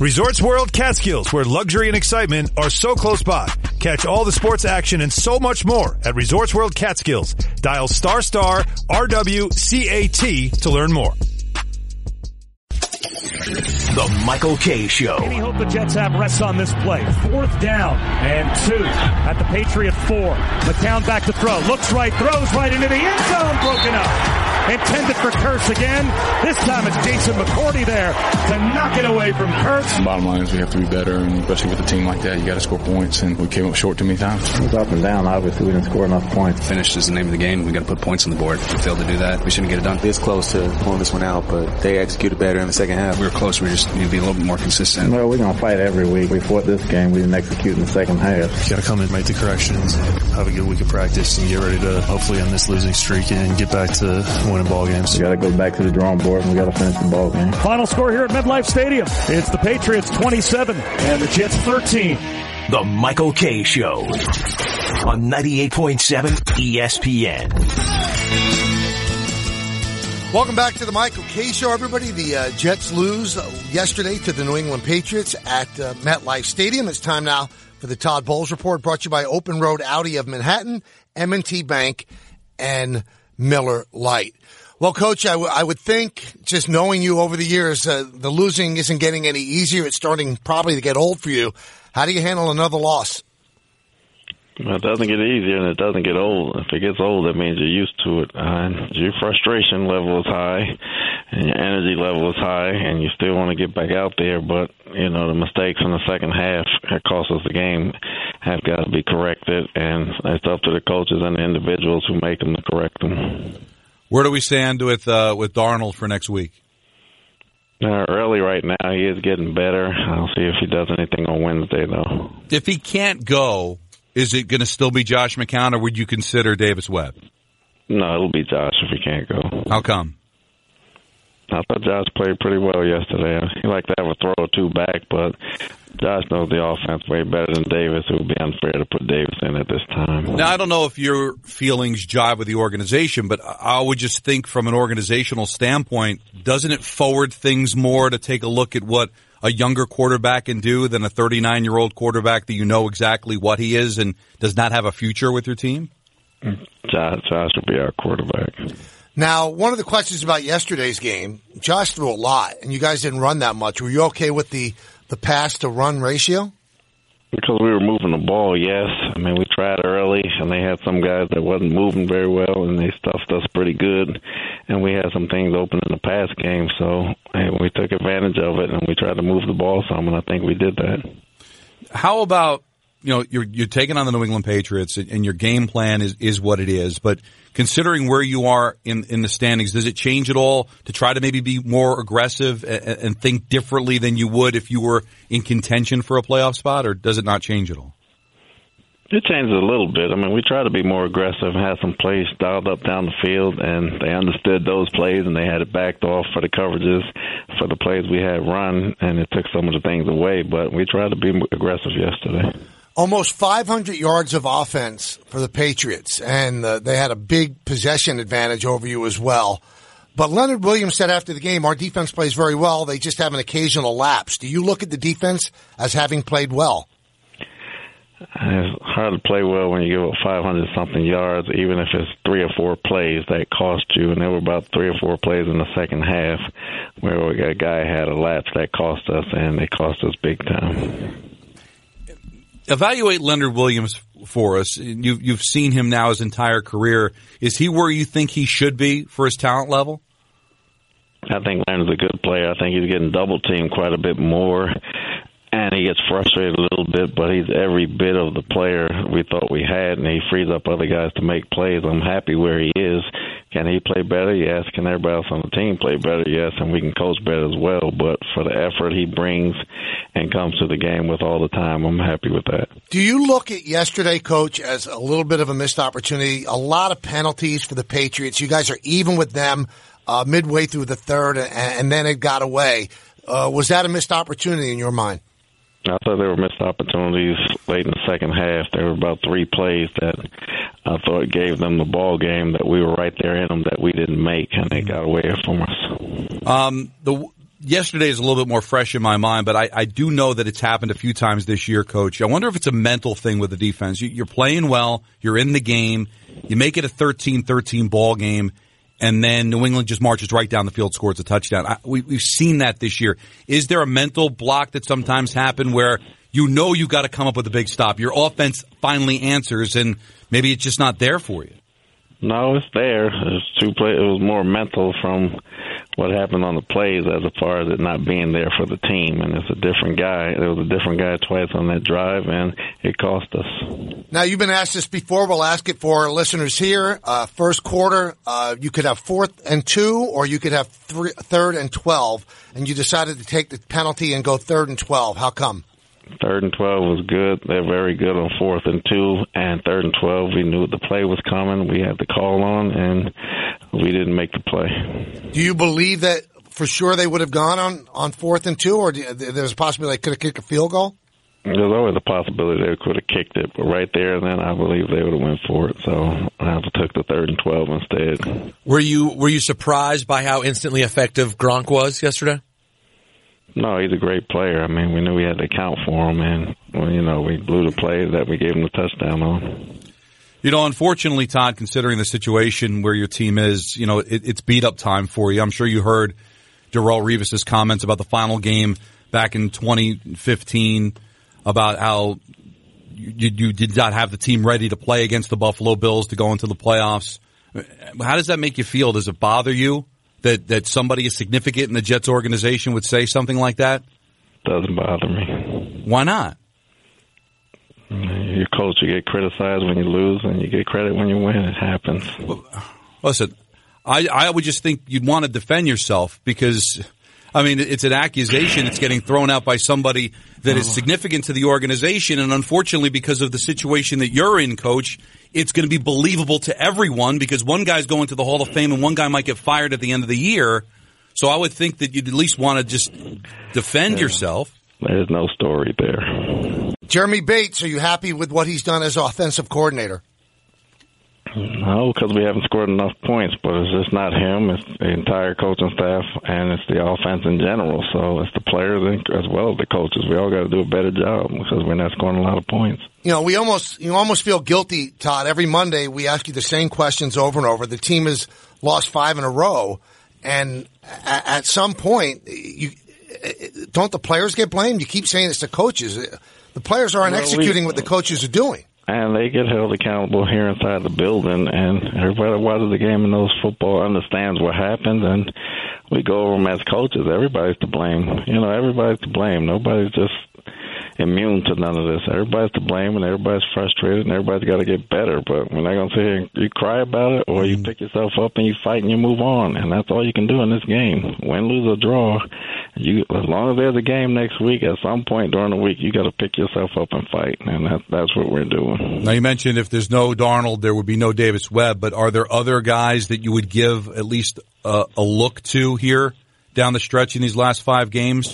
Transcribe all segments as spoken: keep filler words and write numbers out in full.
Resorts World Catskills, where luxury and excitement are so close by. Catch all the sports action and so much more at Resorts World Catskills. Dial star star R W C A T to learn more. The Michael Kay Show. Any hope the Jets have rests on this play. Fourth down and two at the Patriot four. McCown back to throw. Looks right, throws right into the end zone. Broken up. Intended for Kearse again. This time it's Jason McCourty there to knock it away from Kearse. Bottom line is we have to be better, and especially with a team like that, you got to score points, and we came up short too many times. It was up and down. Obviously, we didn't score enough points. Finish is the name of the game. We got to put points on the board. If we failed to do that, we shouldn't get it done. It's close to pulling this one out, but they executed better in the second half. We were close. We just need to be a little bit more consistent. Well, we're going to fight every week. We fought this game. We didn't execute in the second half. You got to come and make the corrections, have a good week of practice, and get ready to hopefully end this losing streak and get back to winning ball games. We got to go back to the drawing board, and we got to finish the ball game. Final score here at MetLife Stadium. It's the Patriots twenty-seven and the Jets thirteen. The Michael Kay Show on ninety-eight point seven E S P N. Welcome back to the Michael Kay Show, everybody. The uh, Jets lose uh, yesterday to the New England Patriots at uh, MetLife Stadium. It's time now for the Todd Bowles Report, brought to you by Open Road Audi of Manhattan, M and T Bank, and Miller Lite. Well, Coach, I, w- I would think, just knowing you over the years, uh, the losing isn't getting any easier. It's starting probably to get old for you. How do you handle another loss? Well, it doesn't get easier and it doesn't get old. If it gets old, that means you're used to it. Uh, your frustration level is high and your energy level is high, and you still want to get back out there. But, you know, the mistakes in the second half that cost us the game have got to be corrected, and it's up to the coaches and the individuals who make them to correct them. Where do we stand with uh, with Darnold for next week? Uh, early right now, he is getting better. I'll see if he does anything on Wednesday, though. If he can't go, is it going to still be Josh McCown, or would you consider Davis Webb? No, it'll be Josh if he can't go. How come? I thought Josh played pretty well yesterday. He liked to have a throw or two back, but Josh knows the offense way better than Davis. It would be unfair to put Davis in at this time. Now, I don't know if your feelings jive with the organization, but I would just think from an organizational standpoint, doesn't it forward things more to take a look at what a younger quarterback can do than a thirty-nine-year-old quarterback that you know exactly what he is and does not have a future with your team? Josh, Josh will be our quarterback. Now, one of the questions about yesterday's game, Josh threw a lot, and you guys didn't run that much. Were you okay with the, the pass-to-run ratio? Because we were moving the ball, yes. I mean, we tried early, and they had some guys that wasn't moving very well, and they stuffed us pretty good. And we had some things open in the pass game, so and we took advantage of it, and we tried to move the ball some, and I think we did that. How about, you know, you're you're taking on the New England Patriots, and your game plan is, is what it is, but considering where you are in, in the standings, does it change at all to try to maybe be more aggressive and, and think differently than you would if you were in contention for a playoff spot, or does it not change at all? It changes a little bit. I mean, we try to be more aggressive and have some plays dialed up down the field, and they understood those plays, and they had it backed off for the coverages for the plays we had run, and it took some of the things away, but we tried to be aggressive yesterday. Almost five hundred yards of offense for the Patriots, and uh, they had a big possession advantage over you as well. But Leonard Williams said after the game, our defense plays very well. They just have an occasional lapse. Do you look at the defense as having played well? It's hard to play well when you give up five hundred something yards, even if it's three or four plays that cost you. And there were about three or four plays in the second half where a guy had a lapse that cost us, and it cost us big time. Evaluate Leonard Williams for us. You've, you've seen him now his entire career. Is he where you think he should be for his talent level? I think Leonard's a good player. I think he's getting double-teamed quite a bit more, and he gets frustrated a little bit, but he's every bit of the player we thought we had, and he frees up other guys to make plays. I'm happy where he is. Can he play better? Yes. Can everybody else on the team play better? Yes. And we can coach better as well. But for the effort he brings and comes to the game with all the time, I'm happy with that. Do you look at yesterday, Coach, as a little bit of a missed opportunity? A lot of penalties for the Patriots. You guys are even with them uh, midway through the third, and, and then it got away. Uh, was that a missed opportunity in your mind? I thought there were missed opportunities late in the second half. There were about three plays that I thought gave them the ball game that we were right there in them that we didn't make, and they got away from us. Um, the yesterday is a little bit more fresh in my mind, but I, I do know that it's happened a few times this year, Coach. I wonder if it's a mental thing with the defense. You, you're playing well, you're in the game, you make it a thirteen thirteen ball game, and then New England just marches right down the field, scores a touchdown. I, we, we've seen that this year. Is there a mental block that sometimes happen where you know you got to come up with a big stop? Your offense finally answers, and maybe it's just not there for you. No, it's there. It's two play. It was more mental from what happened on the plays as far as it not being there for the team. And it's a different guy. There was a different guy twice on that drive, and it cost us. Now, you've been asked this before. We'll ask it for our listeners here. Uh, first quarter, uh, you could have fourth and two, or you could have three, third and twelve, and you decided to take the penalty and go third and twelve. How come? Third and twelve was good. They're very good on fourth and two, and third and twelve, we knew the play was coming. We had the call on, and we didn't make the play. Do you believe that for sure they would have gone on, on fourth and two, or do, there's a possibility they could have kicked a field goal? There's always a possibility they could have kicked it, but right there and then I believe they would have went for it. So I took the third and twelve instead. Were you were you surprised by how instantly effective Gronk was yesterday? No, he's a great player. I mean, we knew we had to account for him, and, well, you know, we blew the play that we gave him the touchdown on. You know, unfortunately, Todd, considering the situation where your team is, you know, it, it's beat-up time for you. I'm sure you heard Darrelle Revis's comments about the final game back in twenty fifteen, about how you, you did not have the team ready to play against the Buffalo Bills to go into the playoffs. How does that make you feel? Does it bother you that, that somebody as significant in the Jets organization would say something like that? Doesn't bother me. Why not? Your coach, you get criticized when you lose, and you get credit when you win. It happens. Well, listen, I, I would just think you'd want to defend yourself because, I mean, it's an accusation. It's getting thrown out by somebody that is significant to the organization, and unfortunately, because of the situation that you're in, Coach, it's going to be believable to everyone because one guy's going to the Hall of Fame and one guy might get fired at the end of the year. So I would think that you'd at least want to just defend yeah. yourself. There's no story there. Jeremy Bates, are you happy with what he's done as offensive coordinator? No, because we haven't scored enough points, but it's just not him. It's the entire coaching staff, and it's the offense in general. So it's the players as well as the coaches. We all got to do a better job because we're not scoring a lot of points. You know, we almost you almost feel guilty, Todd. Every Monday we ask you the same questions over and over. The team has lost five in a row, and at some point, you don't the players get blamed? You keep saying it's the coaches. The players aren't well, executing we, what the coaches are doing. And they get held accountable here inside the building, and everybody that watches the game and knows football understands what happened, and we go over them as coaches. Everybody's to blame. You know, everybody's to blame. Nobody's just immune to none of this. Everybody's to blame, and everybody's frustrated, and everybody's got to get better. But we're not going to sit here and you cry about it, or you pick yourself up and you fight and you move on, and that's all you can do in this game. Win, lose, or draw. You, as long as there's a game next week, at some point during the week, you got to pick yourself up and fight, and that, that's what we're doing. Now, you mentioned if there's no Darnold, there would be no Davis Webb, but are there other guys that you would give at least a, a look to here down the stretch in these last five games?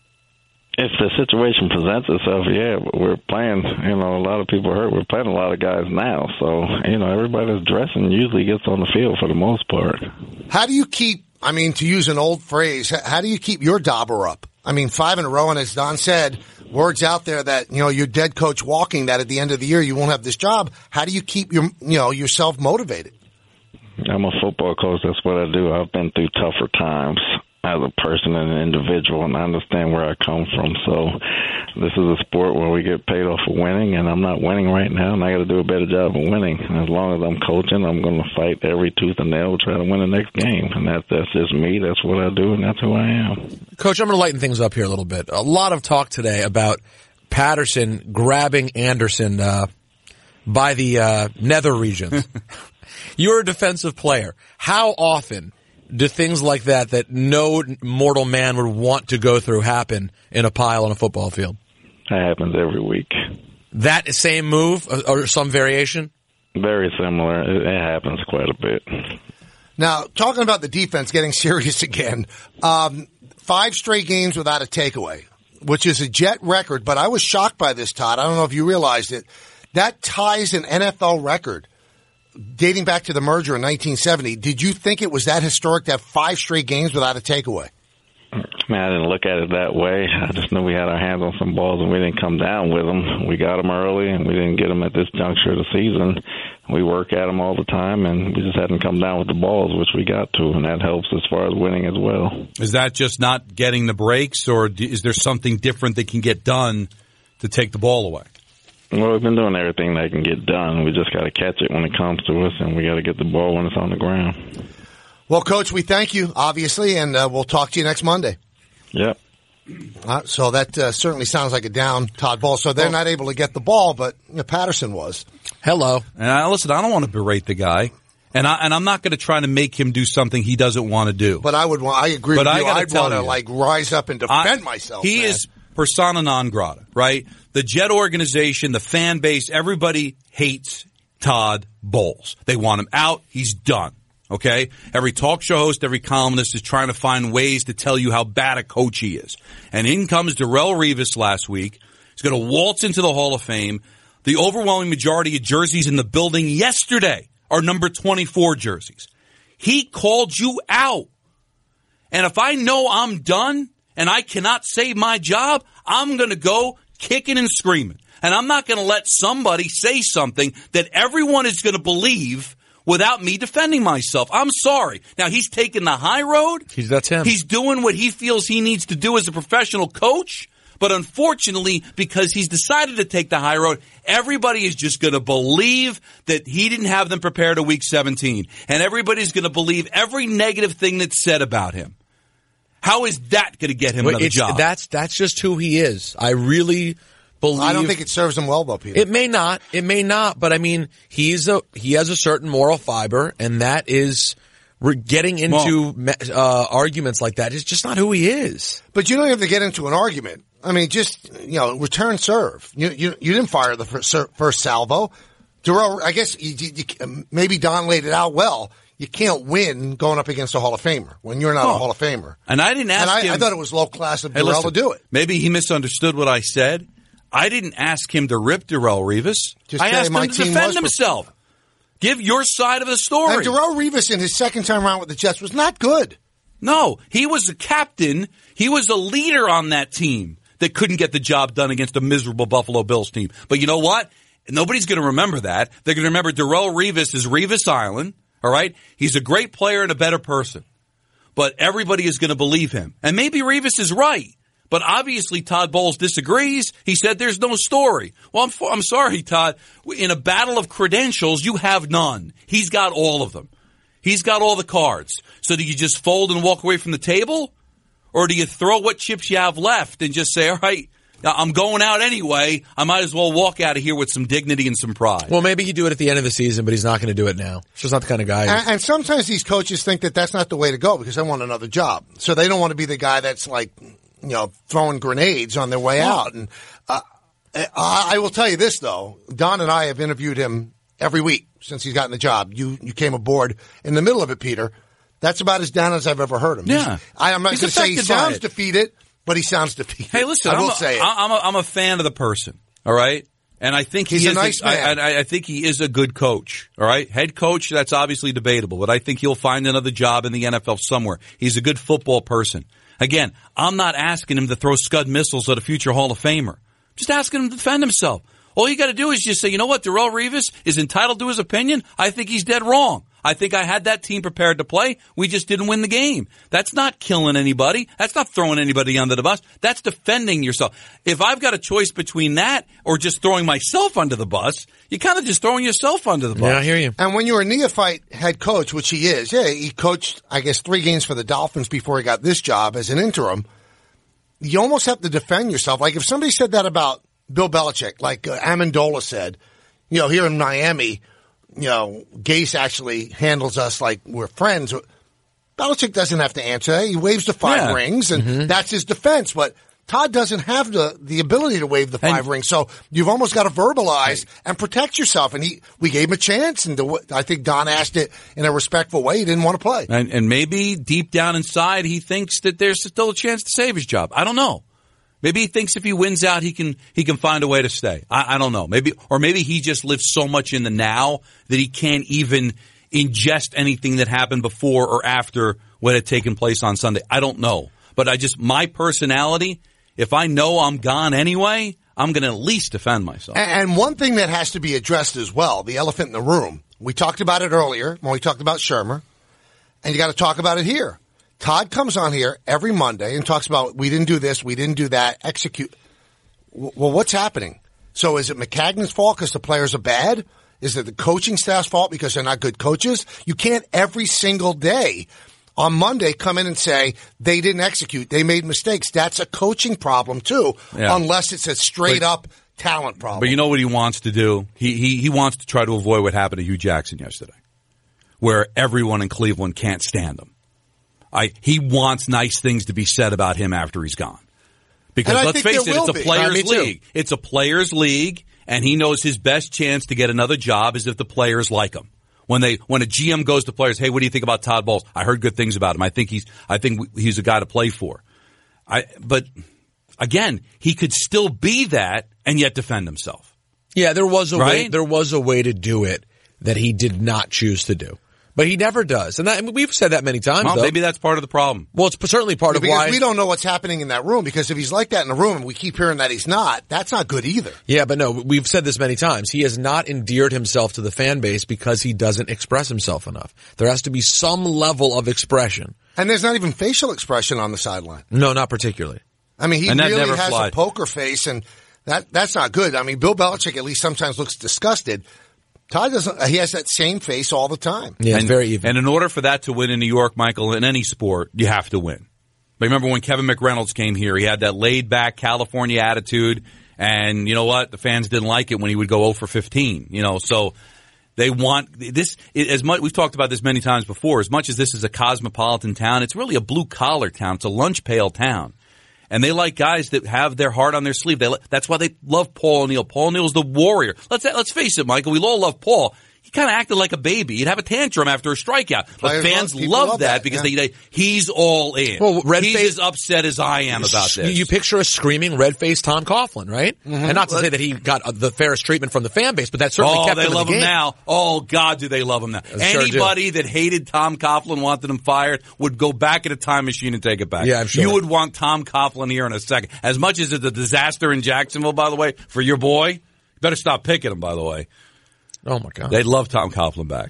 If the situation presents itself, yeah, but we're playing, you know, a lot of people hurt. We're playing a lot of guys now, so, you know, everybody that's dressing usually gets on the field for the most part. How do you keep, I mean, to use an old phrase, how do you keep your dauber up? I mean, five in a row, and as Don said, words out there that, you know, you're dead coach walking, that at the end of the year you won't have this job. How do you keep your, you know, yourself motivated? I'm a football coach. That's what I do. I've been through tougher times as a person and an individual, and I understand where I come from. So this is a sport where we get paid off for winning, and I'm not winning right now, and I got to do a better job of winning. And as long as I'm coaching, I'm going to fight every tooth and nail to try to win the next game. And that's, that's just me. That's what I do, and that's who I am. Coach, I'm going to lighten things up here a little bit. A lot of talk today about Patterson grabbing Anderson uh, by the uh, nether regions. You're a defensive player. How often do things like that, that no mortal man would want to go through, happen in a pile on a football field? That happens every week. That same move or some variation? Very similar. It happens quite a bit. Now, talking about the defense getting serious again, um, five straight games without a takeaway, which is a Jet record, but I was shocked by this, Todd. I don't know if you realized it. That ties an N F L record dating back to the merger in nineteen seventy. Did you think it was that historic to have five straight games without a takeaway? Man, I didn't look at it that way. I just knew we had our hands on some balls, and we didn't come down with them. We got them early, and we didn't get them at this juncture of the season. We work at them all the time, and we just hadn't come down with the balls, which we got to, and that helps as far as winning as well. Is that just not getting the breaks, or is there something different that can get done to take the ball away? Well, we've been doing everything that can get done. We just got to catch it when it comes to us, and we got to get the ball when it's on the ground. Well, Coach, we thank you, obviously, and uh, we'll talk to you next Monday. Yep. Uh, so that uh, certainly sounds like a down Todd Bowles. So they're well, not able to get the ball, but you know, Patterson was. Hello. And I, listen, I don't want to berate the guy, and I and I'm not going to try to make him do something he doesn't want to do. But I would. Want, I agree. But with I you. I'd want to like rise up and defend I, myself. He man. is persona non grata, right? The Jet organization, the fan base, everybody hates Todd Bowles. They want him out. He's done. Okay? Every talk show host, every columnist is trying to find ways to tell you how bad a coach he is. And in comes Darrelle Revis last week. He's going to waltz into the Hall of Fame. The overwhelming majority of jerseys in the building yesterday are number twenty-four jerseys. He called you out. And if I know I'm done and I cannot save my job, I'm going to go kicking and screaming. And I'm not going to let somebody say something that everyone is going to believe without me defending myself. I'm sorry. Now, he's taking the high road. He's, that's him. He's doing what he feels he needs to do as a professional coach. But unfortunately, because he's decided to take the high road, everybody is just going to believe that he didn't have them prepared to week seventeen. And everybody's going to believe every negative thing that's said about him. How is that going to get him Wait, another it's, job? That's, that's just who he is. I really... Believe, I don't think it serves him well, though, Peter. It may not. It may not. But I mean, he's a he has a certain moral fiber, and that is we're getting into well, uh, arguments like that. It's just not who he is. But you don't have to get into an argument. I mean, just you know, return serve. You you, you didn't fire the first, first salvo. Darrelle, I guess you, you, maybe Don laid it out well. You can't win going up against a Hall of Famer when you're not oh. a Hall of Famer. And I didn't ask and I, him. I thought it was low class of hey, Darrelle listen, to do it. Maybe he misunderstood what I said. I didn't ask him to rip Darrelle Revis. Just I asked him to defend himself. For... Give your side of the story. And Darrelle Revis in his second time around with the Jets was not good. No, he was a captain. He was a leader on that team that couldn't get the job done against a miserable Buffalo Bills team. But you know what? Nobody's going to remember that. They're going to remember Darrelle Revis as Revis Island. All right? He's a great player and a better person. But everybody is going to believe him. And maybe Revis is right. But obviously Todd Bowles disagrees. He said there's no story. Well, I'm, I'm sorry, Todd. In a battle of credentials, you have none. He's got all of them. He's got all the cards. So do you just fold and walk away from the table? Or do you throw what chips you have left and just say, all right, I'm going out anyway. I might as well walk out of here with some dignity and some pride. Well, maybe he'd do it at the end of the season, but he's not going to do it now. He's just not the kind of guy. And, and sometimes these coaches think that that's not the way to go because they want another job. So they don't want to be the guy that's like, you know, throwing grenades on their way out. And uh, I, I will tell you this, though. Don and I have interviewed him every week since he's gotten the job. You you came aboard in the middle of it, Peter. That's about as down as I've ever heard him. Yeah. I, I'm not going to say he sounds defeated, but he sounds defeated. Hey, listen, I will I'm a, say it. I'm a, I'm a fan of the person, all right? And I think he's he a is nice a, man. I, I, I think he is a good coach, all right? Head coach, that's obviously debatable, but I think he'll find another job in the N F L somewhere. He's a good football person. Again, I'm not asking him to throw Scud missiles at a future Hall of Famer. Just asking him to defend himself. All you got to do is just say, you know what, Darrelle Revis is entitled to his opinion. I think he's dead wrong. I think I had that team prepared to play. We just didn't win the game. That's not killing anybody. That's not throwing anybody under the bus. That's defending yourself. If I've got a choice between that or just throwing myself under the bus, you're kind of just throwing yourself under the bus. Yeah, I hear you. And when you're a neophyte head coach, which he is, yeah, he coached, I guess, three games for the Dolphins before he got this job as an interim. You almost have to defend yourself. Like if somebody said that about Bill Belichick, like uh, Amendola said, you know, here in Miami, you know, Gase actually handles us like we're friends. Belichick doesn't have to answer that. He waves the five yeah. rings, and mm-hmm. that's his defense. But Todd doesn't have the, the ability to wave the five and, rings, so you've almost got to verbalize and protect yourself. And he, we gave him a chance, and the, I think Don asked it in a respectful way. He didn't want to play. And, and maybe deep down inside, he thinks that there's still a chance to save his job. I don't know. Maybe he thinks if he wins out, he can he can find a way to stay. I, I don't know. Maybe, or maybe he just lives so much in the now that he can't even ingest anything that happened before or after what had taken place on Sunday. I don't know. But I just, my personality, if I know I'm gone anyway, I'm going to at least defend myself. And one thing that has to be addressed as well, the elephant in the room. We talked about it earlier when we talked about Shermer, and you got to talk about it here. Todd comes on here every Monday and talks about, we didn't do this, we didn't do that, execute. Well, what's happening? So is it McCagnon's fault because the players are bad? Is it the coaching staff's fault because they're not good coaches? You can't every single day on Monday come in and say they didn't execute, they made mistakes. That's a coaching problem too, yeah. Unless it's a straight but, up talent problem. But you know what he wants to do? He, he he wants to try to avoid what happened to Hugh Jackson yesterday, where everyone in Cleveland can't stand him. I he wants nice things to be said about him after he's gone. Because let's face it, it's a players' league. It's a players' league, and he knows his best chance to get another job is if the players like him. When they, when a G M goes to players, hey, what do you think about Todd Bowles? I heard good things about him. I think he's, I think he's a guy to play for. I, but again, he could still be that and yet defend himself. Yeah, there was a right? way, there was a way to do it that he did not choose to do. But he never does. And that, I mean, we've said that many times, well, though. Maybe that's part of the problem. Well, it's certainly part yeah, of because why. we don't know what's happening in that room, because if he's like that in the room and we keep hearing that he's not, that's not good either. Yeah, but no, we've said this many times. He has not endeared himself to the fan base because he doesn't express himself enough. There has to be some level of expression. And there's not even facial expression on the sideline. No, not particularly. I mean, he and really has flied. a poker face, and that that's not good. I mean, Bill Belichick at least sometimes looks disgusted. Todd doesn't. He has that same face all the time. Yeah, and, it's very even. And in order for that to win in New York, Michael, in any sport, you have to win. But remember when Kevin McReynolds came here, he had that laid-back California attitude, and you know what? The fans didn't like it when he would go oh for fifteen. You know, so they want this. As much we've talked about this many times before. As much as this is a cosmopolitan town, it's really a blue-collar town. It's a lunch pail town. And they like guys that have their heart on their sleeve. They, that's why they love Paul O'Neill. Paul O'Neill's the warrior. Let's let's face it, Michael. We all love Paul. He kind of acted like a baby. He'd have a tantrum after a strikeout. But Players fans love, love, love that, that because yeah. they, they he's all in. Well, red he's face, as upset as I am about this. You picture a screaming red-faced Tom Coughlin, right? Mm-hmm. And not to say that he got the fairest treatment from the fan base, but that certainly oh, kept they him love in the him game. now. Oh, God, do they love him now. Sure Anybody that hated Tom Coughlin, wanted him fired, would go back in a time machine and take it back. Yeah, I'm sure. You would want Tom Coughlin here in a second. As much as it's a disaster in Jacksonville, by the way, for your boy, you better stop picking him, by the way. Oh, my God. They'd love Tom Coughlin back.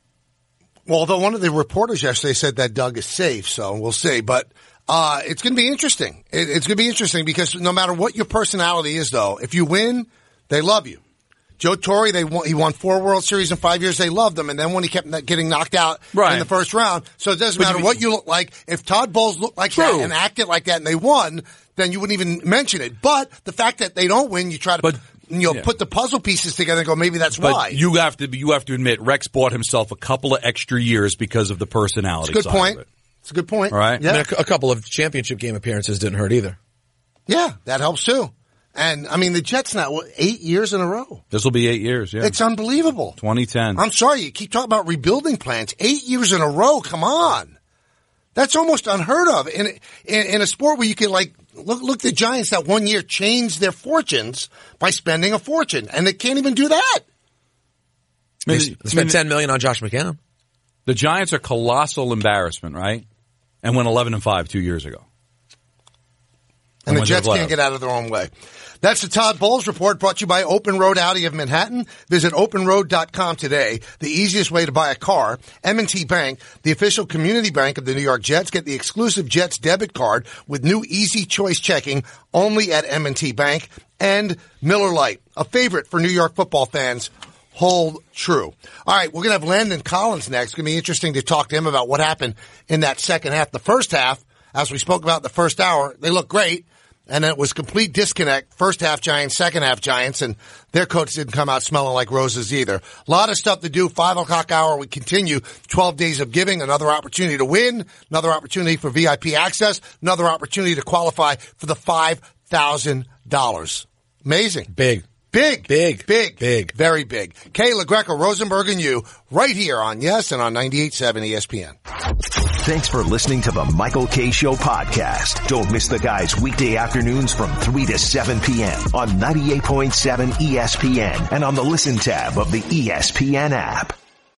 Well, although one of the reporters yesterday said that Doug is safe, so we'll see. But uh it's going to be interesting. It, it's going to be interesting because no matter what your personality is, though, if you win, they love you. Joe Torre, they won, he won four World Series in five years. They loved him, and then when he kept getting knocked out right. in the first round, so it doesn't but matter you, what you look like. If Todd Bowles looked like true. that and acted like that, and they won, then you wouldn't even mention it. But the fact that they don't win, you try to. But, You know, yeah. put the puzzle pieces together and go, maybe that's but why. you have to you have to admit, Rex bought himself a couple of extra years because of the personality. It's a good side point. Of it. It's a good point. All right. Yeah. I mean, a, a couple of championship game appearances didn't hurt either. Yeah, that helps too. And, I mean, the Jets now, what, eight years in a row. This will be eight years, yeah. It's unbelievable. twenty ten. I'm sorry, you keep talking about rebuilding plans. Eight years in a row, come on. That's almost unheard of in, in, in a sport where you can, like, look, look, the Giants that one year changed their fortunes by spending a fortune, and they can't even do that. They, they spent ten million dollars on Josh McCown. The Giants are colossal embarrassment, right? And went eleven and five two years ago. And, and the Jets can't get out of their own way. That's the Todd Bowles Report, brought to you by Open Road Audi of Manhattan. Visit open road dot com today. The easiest way to buy a car. M and T Bank, the official community bank of the New York Jets. Get the exclusive Jets debit card with new Easy Choice checking only at M and T Bank. And Miller Lite, a favorite for New York football fans. Hold true. All right, we're going to have Landon Collins next. It's going to be interesting to talk to him about what happened in that second half. The first half, as we spoke about the first hour, they looked great. And then it was complete disconnect. First half Giants, second half Giants, and their coach didn't come out smelling like roses either. A lot of stuff to do. Five o'clock hour, we continue. Twelve days of giving, another opportunity to win, another opportunity for V I P access, another opportunity to qualify for the five thousand dollars. Amazing. Big. Big. Big. Big. Big. Very big. Kay LaGreca, Rosenberg, and you, right here on Yes and on ninety-eight point seven E S P N. Thanks for listening to the Michael Kay Show podcast. Don't miss the guys weekday afternoons from three to seven p.m. on ninety-eight point seven E S P N and on the Listen tab of the E S P N app.